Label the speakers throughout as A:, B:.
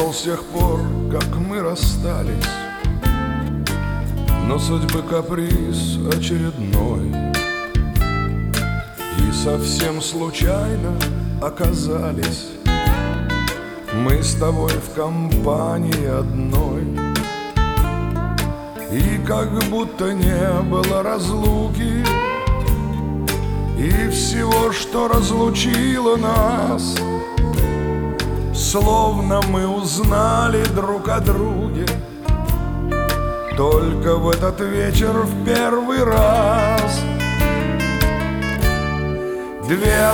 A: прошел с тех пор, как мы расстались, но судьбы каприз очередной, и совсем случайно оказались мы с тобой в компании одной. И как будто не было разлуки, и всего, что разлучило нас, словно мы узнали друг о друге только в этот вечер в первый раз. Две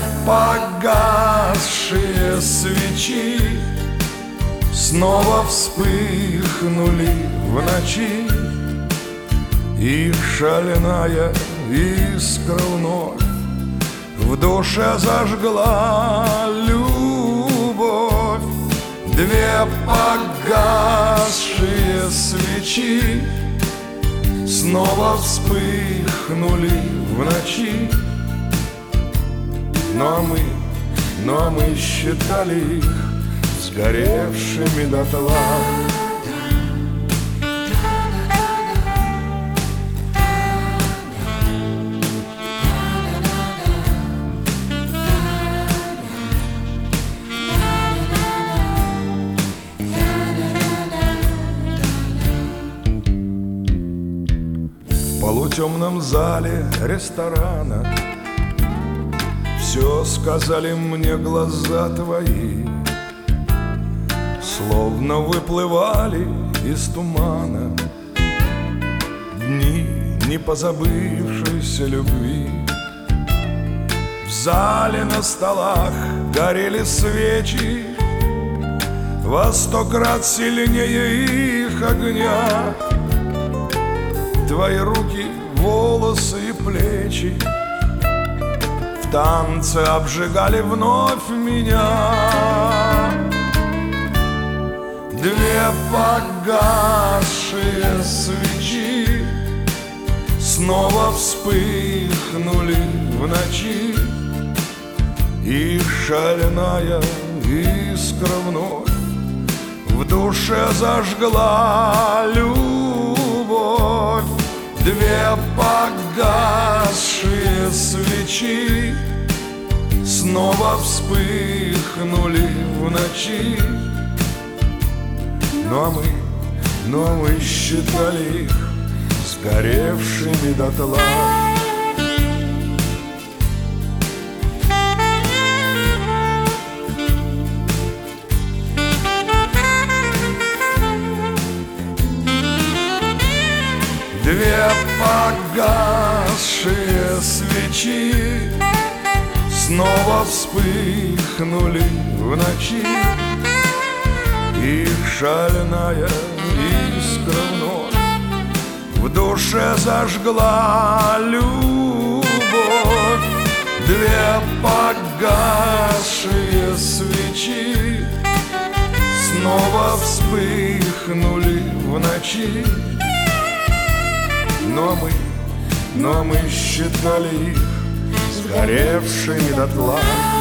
A: погасшие свечи снова вспыхнули в ночи, их шальная искра вновь в душе зажгла любовь. Две погасшие свечи снова вспыхнули в ночи, но мы считали их сгоревшими дотла. В полутемном зале ресторана все сказали мне глаза твои, словно выплывали из тумана дни непозабывшейся любви. В зале на столах горели свечи во 100 крат сильнее их огня. Твои руки, волосы и плечи в танце обжигали вновь меня. Две погасшие свечи снова вспыхнули в ночи, их шальная искра вновь в душе зажгла любовь. Две погасшие свечи снова вспыхнули в ночи, но мы считали их сгоревшими дотла. Две погасшие свечи снова вспыхнули в ночи, их шальная искра вновь в душе зажгла любовь. Две погасшие свечи снова вспыхнули в ночи, но мы считали их сгоревшими дотла.